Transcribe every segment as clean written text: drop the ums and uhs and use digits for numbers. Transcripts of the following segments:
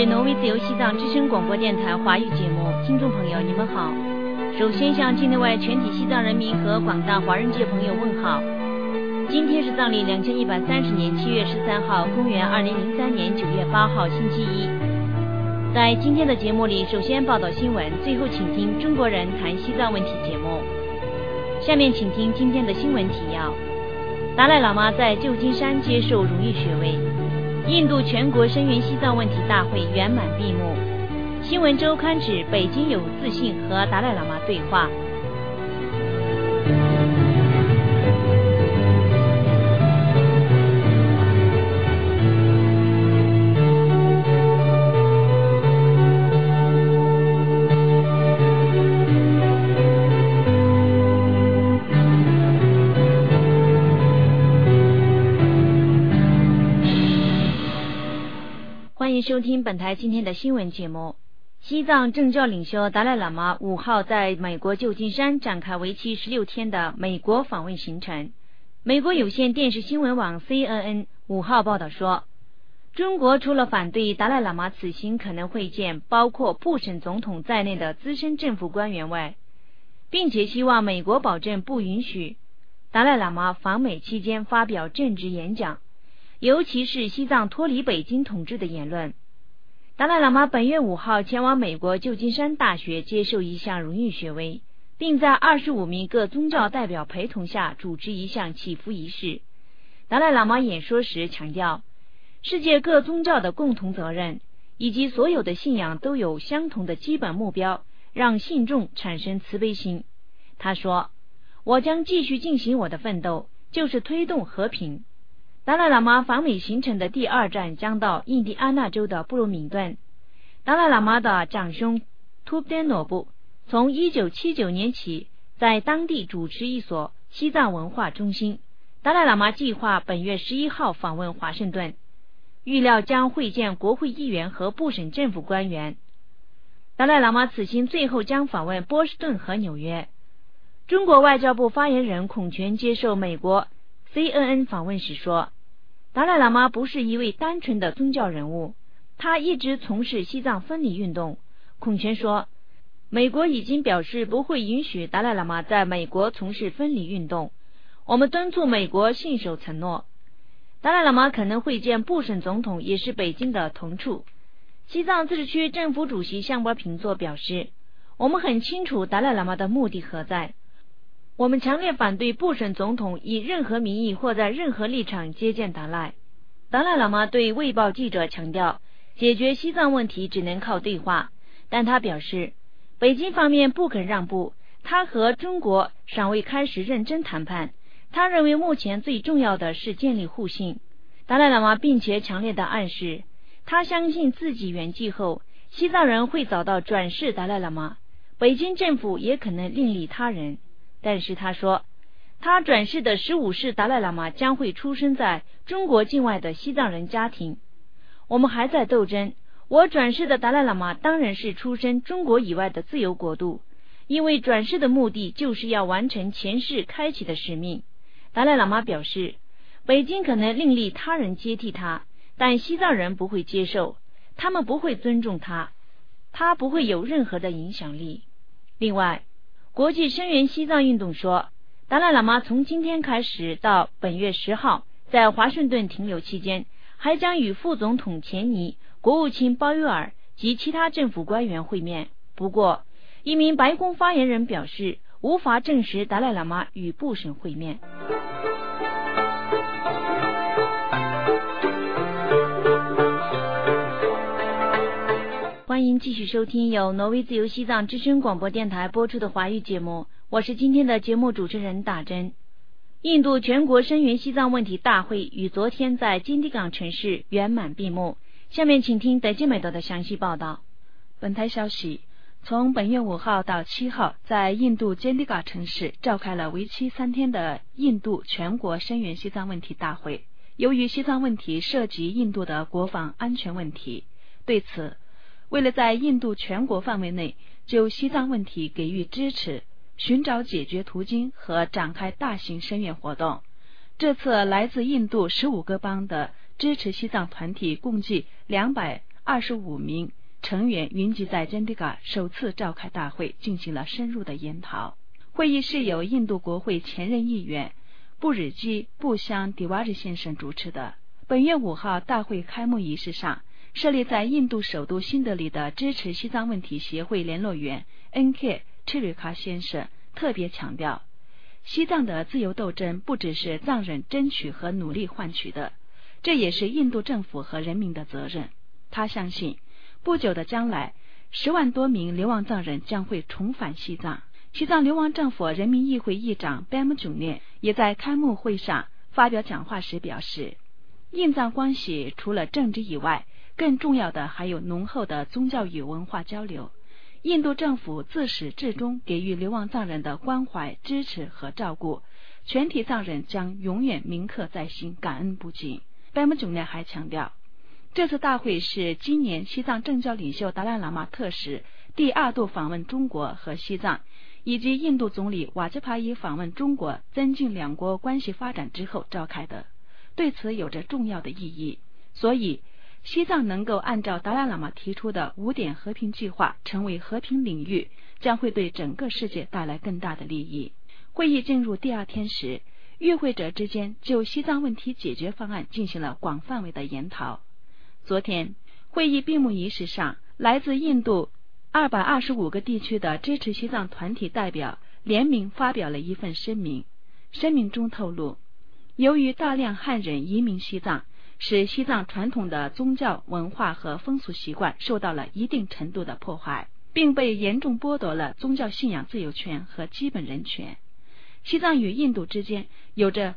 挪威自由西藏之声广播电台华语节目，听众朋友你们好。首先向境内外全体西藏人民和广大华人界朋友问好。今天是藏历2130年7月13号，公元2003年9月8号，星期一。在今天的节目里，首先报道新闻，最后请听中国人谈西藏问题节目。下面请听今天的新闻提要：达赖喇嘛在旧金山接受荣誉学位。印度全国声援西藏问题大会圆满闭幕。新闻周刊指北京有自信和达赖喇嘛对话。欢迎收听本台今天的新闻节目。西藏政教领袖达赖喇嘛5号在美国旧金山展开为期16天的美国访问行程。美国有线电视新闻网 CNN 5号报道说，中国除了反对达赖喇嘛此行可能会见包括布什总统在内的资深政府官员外，并且希望美国保证不允许达赖喇嘛访美期间发表政治演讲，尤其是西藏脱离北京统治的言论。达赖喇嘛本月5号前往美国旧金山大学接受一项荣誉学位，并在25名各宗教代表陪同下主持一项祈福仪式。达赖喇嘛演说时强调，世界各宗教的共同责任以及所有的信仰都有相同的基本目标，让信众产生慈悲心。他说，我将继续进行我的奋斗，就是推动和平。达赖喇嘛访美行程的第2站将到印第安纳州的布鲁明顿。达赖喇嘛的长兄图布丹诺布从1979年起在当地主持一所西藏文化中心。达赖喇嘛计划本月11号访问华盛顿，预料将会见国会议员和部省政府官员。达赖喇嘛此行最后将访问波士顿和纽约。中国外交部发言人孔权接受美国 CNN 访问时说，达赖喇嘛不是一位单纯的宗教人物，他一直从事西藏分离运动。孔权说，美国已经表示不会允许达赖喇嘛在美国从事分离运动，我们敦促美国信守承诺。达赖喇嘛可能会见布什总统，也是北京的同处。西藏自治区政府主席香波平作表示，我们很清楚达赖喇嘛的目的何在，我们强烈反对布什总统以任何名义或在任何立场接见达赖。达赖喇嘛对卫报记者强调，解决西藏问题只能靠对话，但他表示，北京方面不肯让步，他和中国尚未开始认真谈判，他认为目前最重要的是建立互信。达赖喇嘛并且强烈的暗示，他相信自己圆寂后，西藏人会找到转世达赖喇嘛，北京政府也可能另立他人。但是他说，他转世的15世达赖喇嘛将会出生在中国境外的西藏人家庭。我们还在斗争，我转世的达赖喇嘛当然是出生中国以外的自由国度，因为转世的目的就是要完成前世开启的使命。达赖喇嘛表示，北京可能另立他人接替他，但西藏人不会接受，他们不会尊重他，他不会有任何的影响力。另外，国际声援西藏运动说，达赖喇嘛从今天开始到本月10号在华盛顿停留期间，还将与副总统钱尼、国务卿鲍约尔及其他政府官员会面。不过，一名白宫发言人表示，无法证实达赖喇嘛与布什会面。欢迎继续收听由挪威自由西藏之声广播电台播出的华语节目，我是今天的节目主持人大珍。印度全国声援西藏问题大会于昨天在金地港城市圆满闭幕。下面请听德基美德的详细报道。 本台消息，从本月5号到7号，在印度金地港城市召开了为期3天的印度全国声援西藏问题大会。由于西藏问题涉及印度的国防安全问题，对此，为了在印度全国范围内就西藏问题给予支持，寻找解决途径和展开大型声援活动，这次来自印度15个邦的支持西藏团体共计220 25名成员云集在真迪嘎首次召开大会，进行了深入的研讨。会议是由印度国会前任议员布日基布香迪瓦日先生主持的。本月5号大会开幕仪式上，设立在印度首都新德里的支持西藏问题协会联络员 N.K. 赤瑞卡先生特别强调，西藏的自由斗争不只是藏人争取和努力换取的，这也是印度政府和人民的责任。他相信不久的将来10万多名流亡藏人将会重返西藏。西藏流亡政府人民议会议长 Bam Jungne 也在开幕会上发表讲话时表示，印藏关系除了政治以外，更重要的还有浓厚的宗教与文化交流。印度政府自始至终给予流亡藏人的关怀、支持和照顾，全体藏人将永远铭刻在心，感恩不尽。Bam Jungne还强调，这次大会是今年西藏政教领袖达赖喇嘛特使第2度访问中国和西藏，以及印度总理瓦吉帕伊访问中国，增进两国关系发展之后召开的，对此有着重要的意义。所以西藏能够按照达赖喇嘛提出的5点和平计划成为和平领域，将会对整个世界带来更大的利益。会议进入第2天时，与会者之间就西藏问题解决方案进行了广范围的研讨。昨天会议闭幕仪式上，来自印度225个地区的支持西藏团体代表联名发表了一份声明。声明中透露，由于大量汉人移民西藏，使西藏传统的宗教文化和风俗习惯受到了一定程度的破坏，并被严重剥夺了宗教信仰自由权和基本人权。西藏与印度之间有着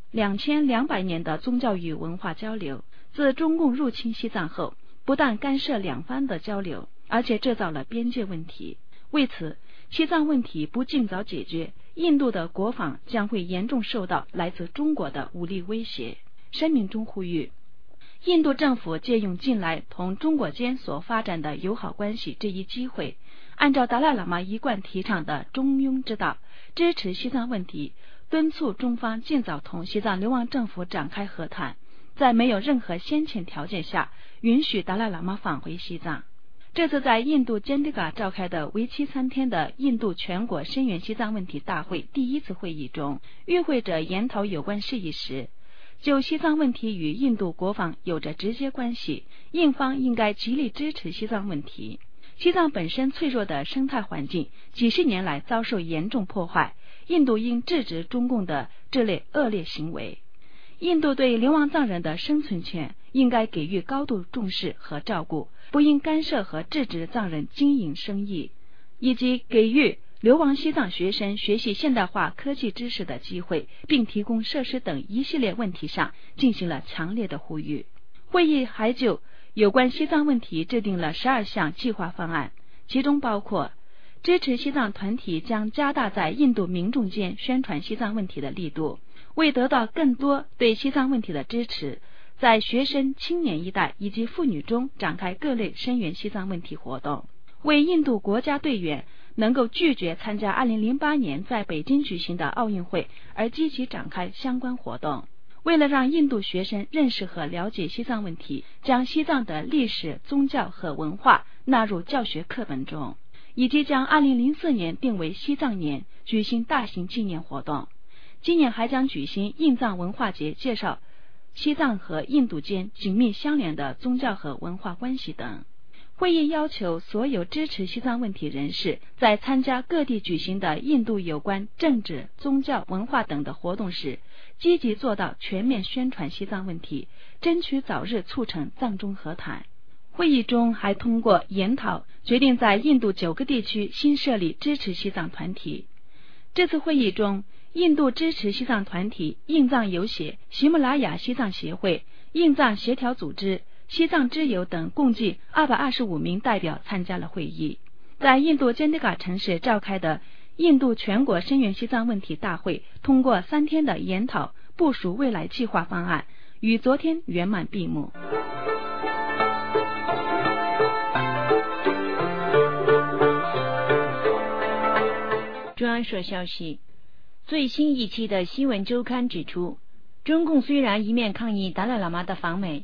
2200年的宗教与文化交流，自中共入侵西藏后，不但干涉两方的交流，而且制造了边界问题。为此，西藏问题不尽早解决，印度的国防将会严重受到来自中国的武力威胁。声明中呼吁，印度政府借用近来同中国间所发展的友好关系这一机会，按照达赖喇嘛一贯提倡的中庸之道，支持西藏问题，敦促中方尽早同西藏流亡政府展开和谈，在没有任何先前条件下允许达赖喇嘛返回西藏。这次在印度坚迪嘎召开的为期3天的印度全国声援西藏问题大会第1次会议中，与会者研讨有关事宜时，就西藏问题与印度国防有着直接关系，印方应该极力支持西藏问题。西藏本身脆弱的生态环境几十年来遭受严重破坏，印度应制止中共的这类恶劣行为。印度对流亡藏人的生存权应该给予高度重视和照顾，不应干涉和制止藏人经营生意，以及给予流亡西藏学生学习现代化科技知识的机会，并提供设施等一系列问题上进行了强烈的呼吁。会议还就有关西藏问题制定了12项计划方案，其中包括支持西藏团体将加大在印度民众间宣传西藏问题的力度，为得到更多对西藏问题的支持，在学生、青年一代以及妇女中展开各类声援西藏问题活动，为印度国家队员能够拒绝参加2008年在北京举行的奥运会而积极展开相关活动。为了让印度学生认识和了解西藏问题，将西藏的历史、宗教和文化纳入教学课本中，以及将2004年定为西藏年，举行大型纪念活动。今年还将举行印藏文化节，介绍西藏和印度间紧密相连的宗教和文化关系等。会议要求所有支持西藏问题人士在参加各地举行的印度有关政治、宗教、文化等的活动时，积极做到全面宣传西藏问题，争取早日促成藏中和谈。会议中还通过研讨决定在印度9个地区新设立支持西藏团体。这次会议中，印度支持西藏团体、印藏友协、喜马拉雅西藏协会、印藏协调组织、西藏之友等共计225名代表参加了会议。在印度坚迪嘎城市召开的印度全国声援西藏问题大会通过3天的研讨，部署未来计划方案，于昨天圆满闭幕。 中央社消息，最新一期的新闻周刊指出，中共虽然一面抗议达赖喇嘛的访美，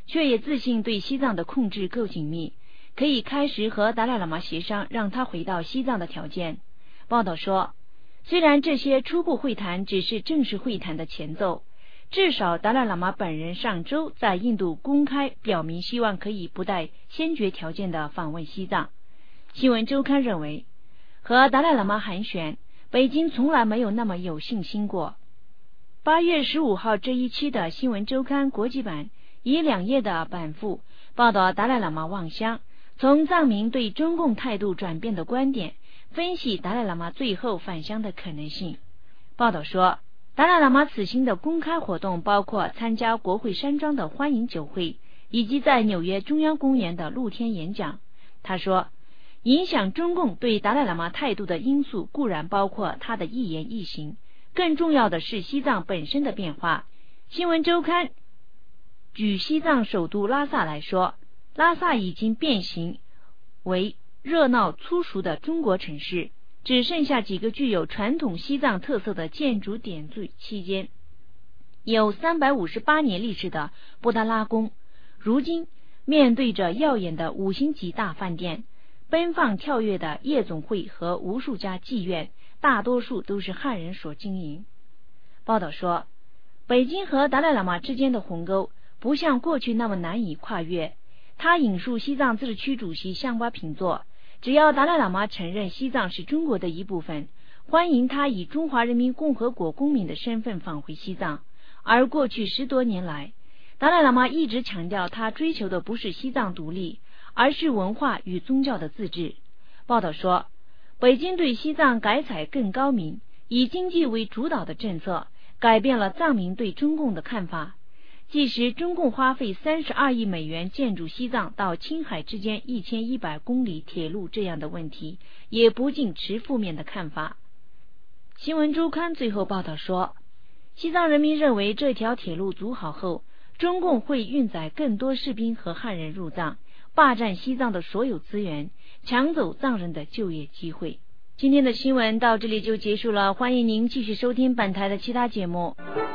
却也自信对西藏的控制够紧密，可以开始和达赖喇嘛协商让他回到西藏的条件。报道说，虽然这些初步会谈只是正式会谈的前奏，至少达赖喇嘛本人上周在印度公开表明希望可以不带先决条件的访问西藏。新闻周刊认为，和达赖喇嘛寒暄，北京从来没有那么有信心过。8月15号这一期的新闻周刊国际版以2页的版附报道达赖喇嘛望乡，从藏民对中共态度转变的观点分析达赖喇嘛最后返乡的可能性。报道说，达赖喇嘛此行的公开活动包括参加国会山庄的欢迎酒会，以及在纽约中央公园的露天演讲。他说，影响中共对达赖喇嘛态度的因素固然包括他的一言一行，更重要的是西藏本身的变化。新闻周刊举西藏首都拉萨来说，拉萨已经变形为热闹粗俗的中国城市，只剩下几个具有传统西藏特色的建筑点缀期间。有358年历史的布达拉宫，如今面对着耀眼的5星级大饭店，奔放跳跃的夜总会和无数家妓院，大多数都是汉人所经营。报道说，北京和达赖喇嘛之间的鸿沟不像过去那么难以跨越。他引述西藏自治区主席香巴平作，只要达赖喇嘛承认西藏是中国的一部分，欢迎他以中华人民共和国公民的身份返回西藏。而过去10多年来，达赖喇嘛一直强调他追求的不是西藏独立，而是文化与宗教的自治。报道说，北京对西藏改采更高明，以经济为主导的政策，改变了藏民对中共的看法。即使中共花费32亿美元建筑西藏到青海之间1100公里铁路这样的问题，也不禁持负面的看法。新闻周刊最后报道说，西藏人民认为这条铁路组好后，中共会运载更多士兵和汉人入藏，霸占西藏的所有资源，抢走藏人的就业机会。今天的新闻到这里就结束了，欢迎您继续收听本台的其他节目。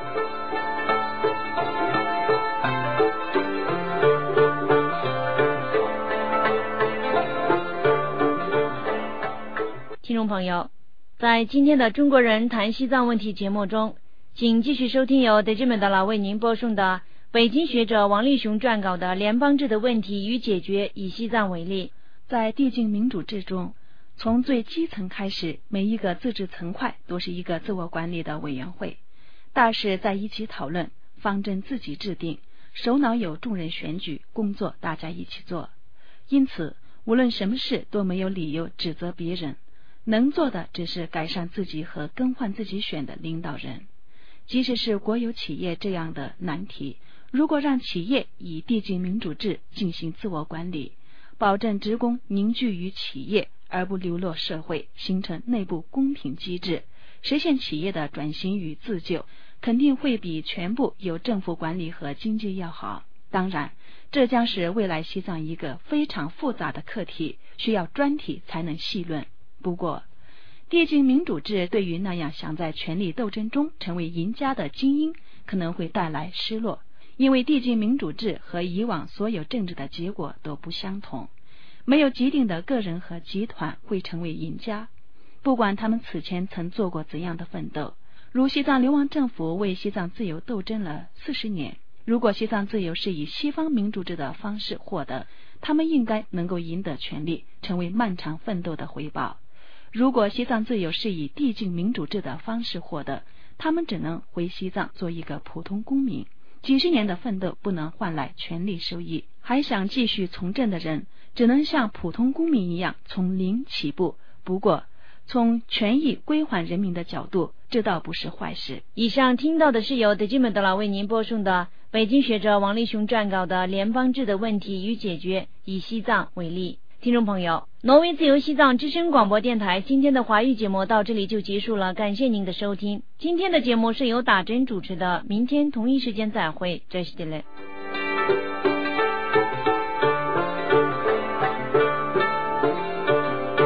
听众朋友，在今天的中国人谈西藏问题节目中，请继续收听由德智美达拉为您播送的北京学者王立雄撰稿的联邦制的问题与解决，以西藏为例。 在递进民主制中，从最基层开始，每一个自治层块都是一个自我管理的委员会，大事在一起讨论，方针自己制定，首脑有众人选举，工作大家一起做。因此无论什么事都没有理由指责别人，能做的只是改善自己和更换自己选的领导人。即使是国有企业这样的难题，如果让企业以递进民主制进行自我管理，保证职工凝聚于企业而不流落社会，形成内部公平机制，实现企业的转型与自救，肯定会比全部由政府管理和经济要好。当然，这将是未来西藏一个非常复杂的课题，需要专题才能细论。不过，递进民主制对于那样想在权力斗争中成为赢家的精英可能会带来失落，因为递进民主制和以往所有政治的结果都不相同，没有既定的个人和集团会成为赢家，不管他们此前曾做过怎样的奋斗。如西藏流亡政府为西藏自由斗争了40年，如果西藏自由是以西方民主制的方式获得，他们应该能够赢得权利，成为漫长奋斗的回报。如果西藏自由是以递进民主制的方式获得，他们只能回西藏做一个普通公民，几十年的奋斗不能换来权利收益，还想继续从政的人只能像普通公民一样从零起步。不过从权益归还人民的角度，这倒不是坏事。 以上听到的是由德基本德拉为您播送的北京学者王立雄撰稿的联邦制的问题与解决，以西藏为例。听众朋友，挪威自由西藏之声广播电台今天的华语节目到这里就结束了，感谢您的收听。今天的节目是由打针主持的，明天同一时间再会，这是的嘞。